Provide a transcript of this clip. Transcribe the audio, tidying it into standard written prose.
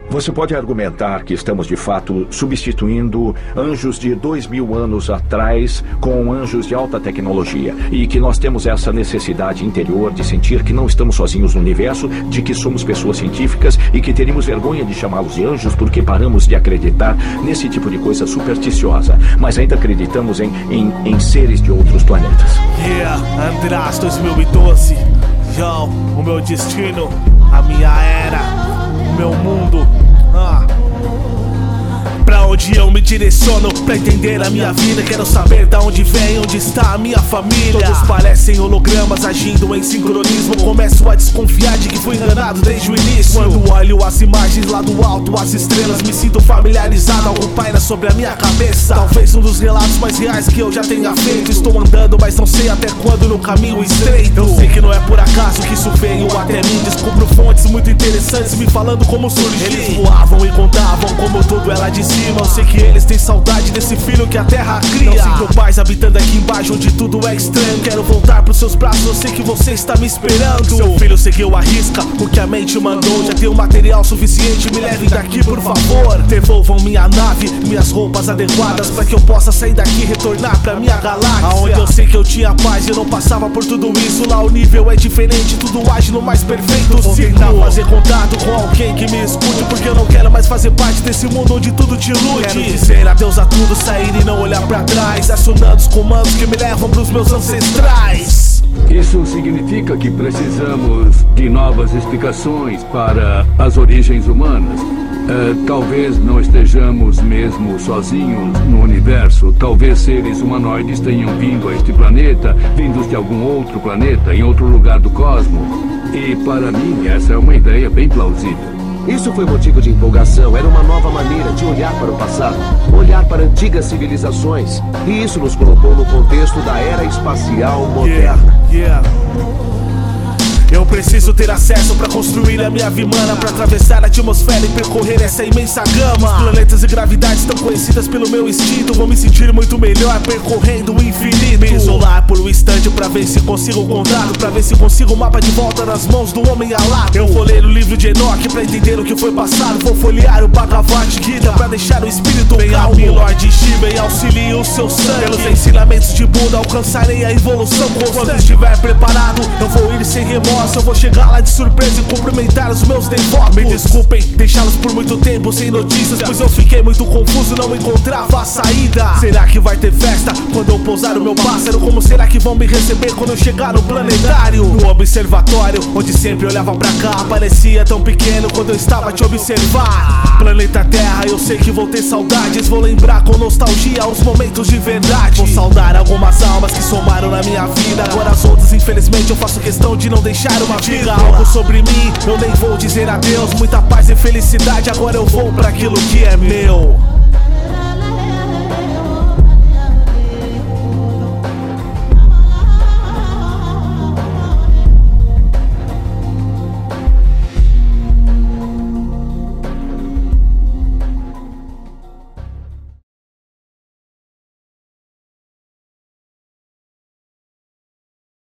Você pode argumentar que estamos de fato substituindo anjos de 2000 anos atrás com anjos de alta tecnologia e que nós temos essa necessidade interior de sentir que não estamos sozinhos no universo, de que somos pessoas científicas e que teríamos vergonha de chamá-los de anjos porque paramos de acreditar nesse tipo de coisa supersticiosa, mas ainda acreditamos em seres de outros planetas. András 2012. Yo, o meu destino, a minha era, o meu mundo. Pra onde eu me direciono, pra entender a minha vida. Quero saber da onde vem, onde está a minha família. Todos parecem hologramas agindo em sincronismo. Começo a desconfiar de que fui enganado desde o início. Quando olho as imagens lá do alto, as estrelas, me sinto familiarizado, algo paira sobre a minha cabeça. Talvez um dos relatos mais reais que eu já tenha feito. Estou andando, mas não sei até quando no caminho estreito. Eu sei que não é por acaso que isso veio até mim. Descubro fontes muito interessantes me falando como surgiu. Eles voavam e contavam como tudo é lá de cima. Eu sei que eles têm saudade desse filho que a terra cria. Não sinto paz habitando aqui embaixo onde tudo é estranho. Quero voltar pros seus braços, eu sei que você está me esperando. Seu filho seguiu a risca, o que a mente mandou. Já tenho material suficiente, me levem daqui por favor. Devolvam minha nave, minhas roupas adequadas, pra que eu possa sair daqui e retornar pra minha galáxia, aonde eu sei que eu tinha paz e eu não passava por tudo isso. Lá o nível é diferente, tudo age no mais perfeito ciclo. Vou tentar fazer contato com alguém que me escute, porque eu não quero mais fazer parte desse mundo onde tudo te ilude. Quero dizer adeus a tudo, sair e não olhar pra trás, acionando os comandos que me levam pros meus ancestrais. Isso significa que precisamos de novas explicações para as origens humanas. Talvez não estejamos mesmo sozinhos no universo. Talvez seres humanoides tenham vindo a este planeta, vindos de algum outro planeta, em outro lugar do cosmos. E para mim essa é uma ideia bem plausível. Isso foi motivo de empolgação, era uma nova maneira de olhar para o passado, olhar para antigas civilizações. E isso nos colocou no contexto da era espacial moderna. Eu preciso ter acesso pra construir a minha vimana, pra atravessar a atmosfera e percorrer essa imensa gama. Os planetas e gravidades tão conhecidas pelo meu instinto. Vou me sentir muito melhor percorrendo o infinito. Me isolar por um instante pra ver se consigo o contato, pra ver se consigo o mapa de volta nas mãos do homem alado. Eu vou ler o livro de Enoch pra entender o que foi passado. Vou folhear o Bhagavad Gita pra deixar o espírito calmo. Venha a mim, Lord Shiva, e auxilie o seu sangue. Pelos ensinamentos de Buda alcançarei a evolução constante. Quando estiver preparado, eu vou ir sem remorso. Eu vou chegar lá de surpresa e cumprimentar os meus devotos. Me desculpem deixá-los por muito tempo sem notícias, pois eu fiquei muito confuso, não encontrava a saída. Será que vai ter festa quando eu pousar o meu pássaro? Como será que vão me receber quando eu chegar no planetário? No observatório, onde sempre olhava pra cá, parecia tão pequeno quando eu estava a te observar. Planeta Terra, eu sei que vou ter saudades. Vou lembrar com nostalgia os momentos de verdade. Vou saudar algumas almas que somaram na minha vida. Agora as outras, infelizmente, eu faço questão de não deixar uma vida. Algo sobre mim, eu nem vou dizer adeus. Muita paz e felicidade, agora eu vou pra aquilo que é meu.